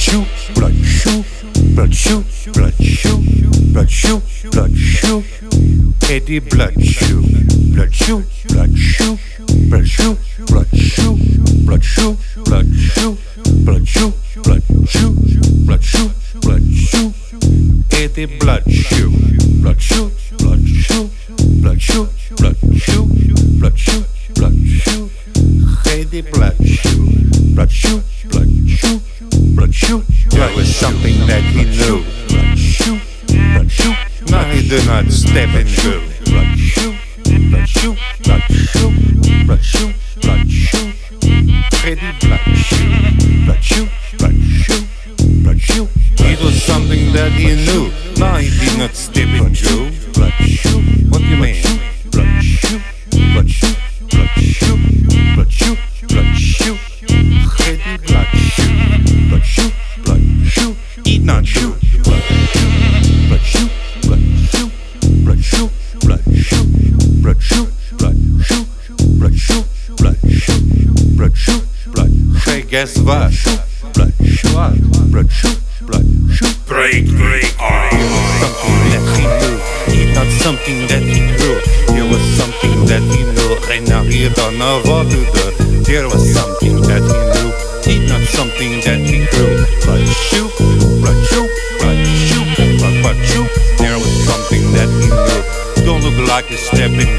shoe, blood shoe, blood shoe, blood shoe, blood shoe, blood shoe, Eddie blood shoe, blood shoe, blood shoe, blood shoe, blood shoe, blood shoe, blood shoe, blood shoe, blood shoe, blood shoe, blood shoe, Eddie blood shoe, blood shoe, blood shoe, blood shoe, blood shoe, blood shoe, blood shoe, Eddie blood shoe, blood shoe, blood shoe, blood shoe. There was something that he knew. Blood shoe, blood shoe. Now he did not step into. Blood shoe, blood shoe, blood shoe, blood shoe, blood shoe, Eddie blood shoe, blood shoe, blood shoe, blood shoe. It was something that he knew. Now he did not step into. Blood shoe. What do you mean? Blood shoe, blood shoe, blood shoe, blood shoe, blood shoe, Eddie blood shoe, blood shoe, blood shoe, eat not shoe, blood shoe, blood shoe, blood shoe, blood shoe, blood shoe, blood shoe, blood shoe, blood shoe, blood shoe, blood. Hey, guess what? Blood shoe, blood shoe, blood shoe. Break, Something that he knew, it's not something that he grew. There was something that he knew, and now he don't know what to do. There was something that he knew, it's not something that he grew. Blood shoe, blood shoe, blood shoe, blood shoe. There was something that he knew. Don't look like a stepping